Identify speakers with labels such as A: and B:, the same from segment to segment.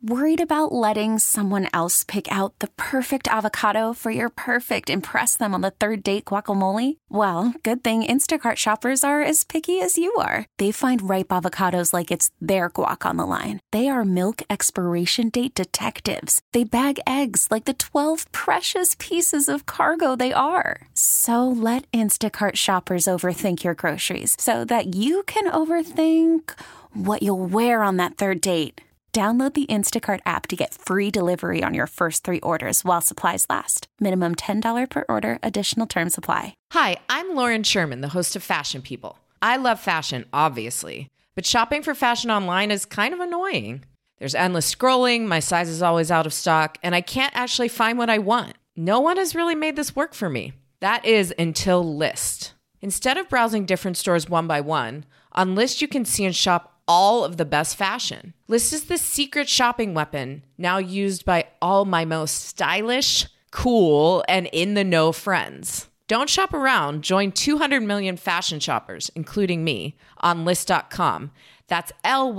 A: Worried about letting someone else pick out the perfect avocado for your perfect impress them on the third date guacamole? Well, good thing Instacart shoppers are as picky as you are. They find ripe avocados like it's their guac on the line. They are milk expiration date detectives. They bag eggs like the 12 precious pieces of cargo they are. So let Instacart shoppers overthink your groceries so that you can overthink what you'll wear on that third date. Download the Instacart app to get free delivery on your first 3 orders while supplies last. Minimum $10 per order. Additional terms apply.
B: Hi, I'm Lauren Sherman, the host of Fashion People. I love fashion, obviously, but shopping for fashion online is kind of annoying. There's endless scrolling, my size is always out of stock, and I can't actually find what I want. No one has really made this work for me. That is until Lyst. Instead of browsing different stores one by one, on Lyst you can see and shop all of the best fashion. Lyst is the secret shopping weapon now used by all my most stylish, cool, and in-the-know friends. Don't shop around. Join 200 million fashion shoppers, including me, on Lyst.com. That's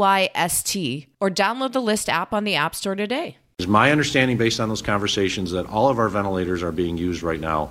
B: Lyst, or download the Lyst app on the App Store today.
C: It's my understanding, based on those conversations, that all of our ventilators are being used right now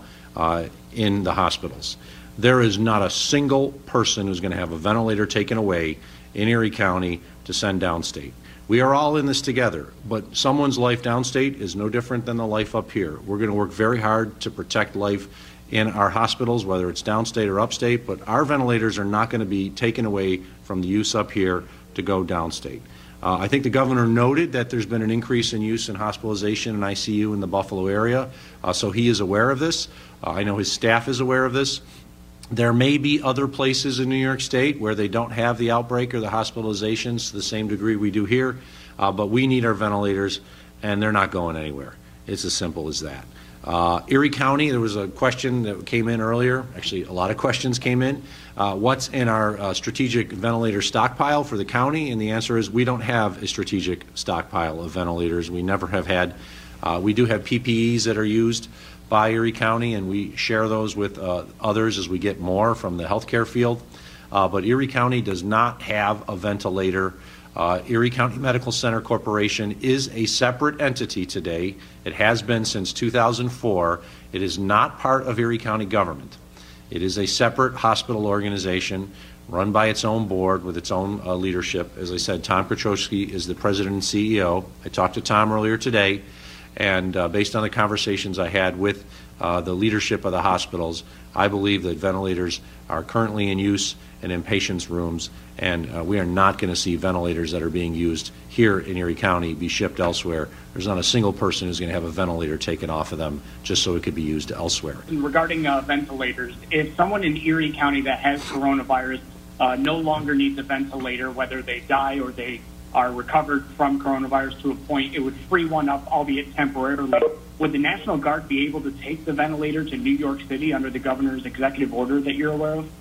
C: in the hospitals. There is not a single person who's going to have a ventilator taken away in Erie County to send downstate. We are all in this together, but someone's life downstate is no different than the life up here. We're going to work very hard to protect life in our hospitals, whether it's downstate or upstate, but our ventilators are not going to be taken away from the use up here to go downstate. I think the governor noted that there's been an increase in use in hospitalization and ICU in the Buffalo area, so he is aware of this. I know his staff is aware of this. There may be other places in New York State where they don't have the outbreak or the hospitalizations to the same degree we do here, but we need our ventilators, and they're not going anywhere. It's as simple as that. Erie County, there was a question that came in earlier. Actually, a lot of questions came in. What's in our strategic ventilator stockpile for the county? And the answer is we don't have a strategic stockpile of ventilators. We never have had. We do have PPEs that are used by Erie County, and we share those with others as we get more from the healthcare field. But Erie County does not have a ventilator. Erie County Medical Center Corporation is a separate entity today. It has been since 2004. It is not part of Erie County government. It is a separate hospital organization run by its own board with its own leadership. As I said, Tom Krachowski is the president and CEO. I talked to Tom earlier today, and based on the conversations I had with the leadership of the hospitals, I believe that ventilators are currently in use and in patients' rooms, and we are not going to see ventilators that are being used here in Erie County be shipped elsewhere. There's not a single person who's going to have a ventilator taken off of them just so it could be used elsewhere.
D: Regarding ventilators, if someone in Erie County that has coronavirus no longer needs a ventilator, whether they die or they are recovered from coronavirus to a point, it would free one up, albeit temporarily. Would the National Guard be able to take the ventilator to New York City under the governor's executive order that you're aware of?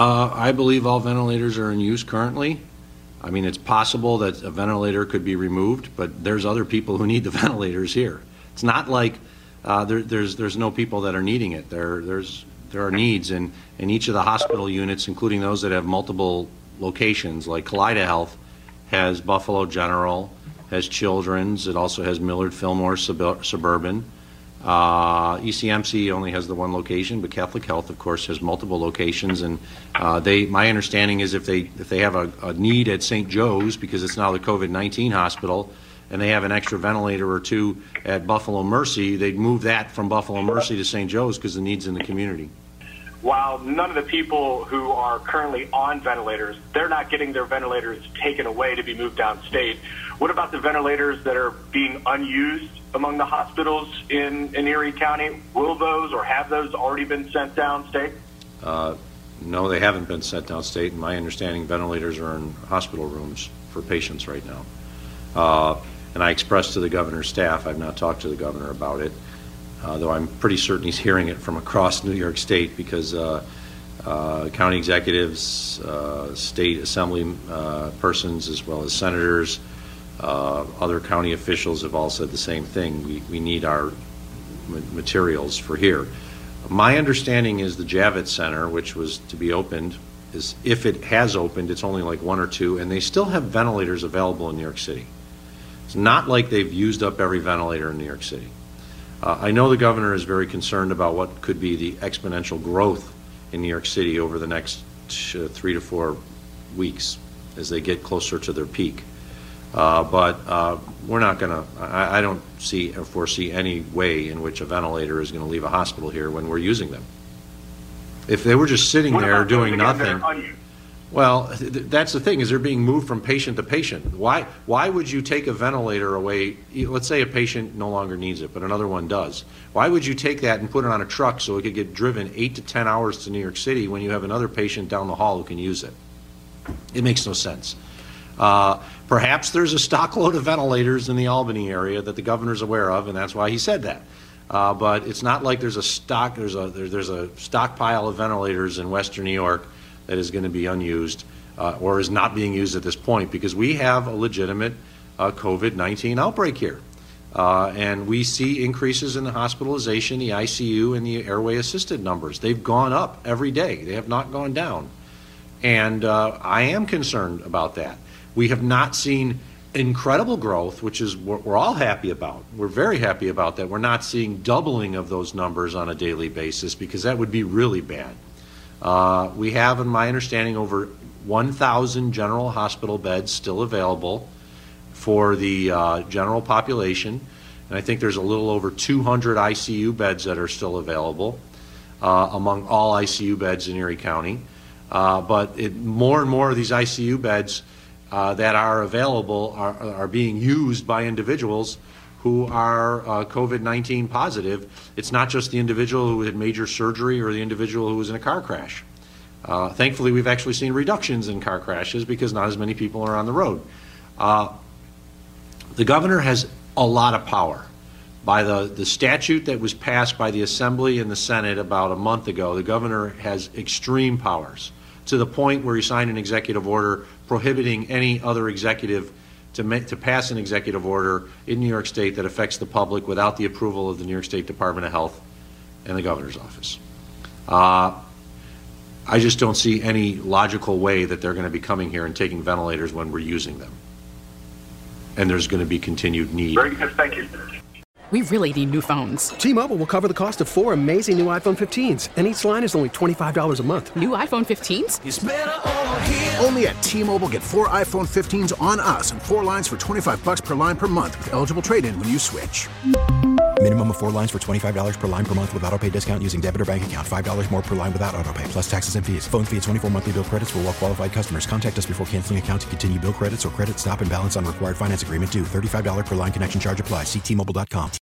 C: I believe all ventilators are in use currently. I mean, it's possible that a ventilator could be removed, but there's other people who need the ventilators here. It's not like there's no people that are needing it. There are needs in each of the hospital units, including those that have multiple locations, like Kaleida Health has Buffalo General, has Children's, it also has Millard Fillmore Suburban. ECMC only has the one location, but Catholic Health, of course, has multiple locations. And my understanding is if they have a need at St. Joe's, because it's now the COVID-19 hospital, and they have an extra ventilator or two at Buffalo Mercy, they'd move that from Buffalo Mercy to St. Joe's because the need's in the community.
E: While none of the people who are currently on ventilators, they're not getting their ventilators taken away to be moved downstate. What about the ventilators that are being unused among the hospitals in Erie County? Will those or have those already been sent downstate?
C: No, they haven't been sent downstate. In my understanding, ventilators are in hospital rooms for patients right now. And I expressed to the governor's staff, I've not talked to the governor about it, though I'm pretty certain he's hearing it from across New York State, because county executives, state assembly persons, as well as senators, other county officials have all said the same thing. We need our materials for here. My understanding is the Javits Center, which was to be opened, is if it has opened, it's only like one or two, and they still have ventilators available in New York City. It's not like they've used up every ventilator in New York City. I know the governor is very concerned about what could be the exponential growth in New York City over the next 3 to 4 weeks as they get closer to their peak. But we're not going to, I don't see or foresee any way in which a ventilator is going to leave a hospital here when we're using them. If they were just sitting there doing nothing, well, that's the thing, is they're being moved from patient to patient. Why would you take a ventilator away? Let's say a patient no longer needs it, but another one does. Why would you take that and put it on a truck so it could get driven 8 to 10 hours to New York City when you have another patient down the hall who can use it? It makes no sense. Perhaps there's a stockload of ventilators in the Albany area that the governor's aware of, and that's why he said that. But it's not like there's a stockpile of ventilators in Western New York that is going to be unused or is not being used at this point, because we have a legitimate COVID-19 outbreak here. And we see increases in the hospitalization, the ICU, and the airway-assisted numbers. They've gone up every day. They have not gone down. And I am concerned about that. We have not seen incredible growth, which is what we're all happy about. We're very happy about that. We're not seeing doubling of those numbers on a daily basis, because that would be really bad. We have, in my understanding, over 1,000 general hospital beds still available for the general population. And I think there's a little over 200 ICU beds that are still available among all ICU beds in Erie County. But more and more of these ICU beds that are available are being used by individuals who are COVID-19 positive. It's not just the individual who had major surgery or the individual who was in a car crash. Thankfully, we've actually seen reductions in car crashes because not as many people are on the road. The governor has a lot of power. By the statute that was passed by the Assembly and the Senate about a month ago, the governor has extreme powers, to the point where he signed an executive order prohibiting any other executive to pass an executive order in New York State that affects the public without the approval of the New York State Department of Health and the governor's office. I just don't see any logical way that they're going to be coming here and taking ventilators when we're using them. And there's going to be continued need.
E: Very good, thank you.
F: We really need new phones.
G: T-Mobile will cover the cost of 4 amazing new iPhone 15s, and each line is only $25 a month.
F: New iPhone 15s?
H: It's better over here. Only at T-Mobile, get 4 iPhone 15s on us and 4 lines for $25 per line per month with eligible trade-in when you switch.
I: Minimum of 4 lines for $25 per line per month with autopay discount using debit or bank account. $5 more per line without autopay, plus taxes and fees. Phone fee at 24 monthly bill credits for well-qualified customers. Contact us before canceling account to continue bill credits or credit stop and balance on required finance agreement due. $35 per line connection charge applies. See T-Mobile.com.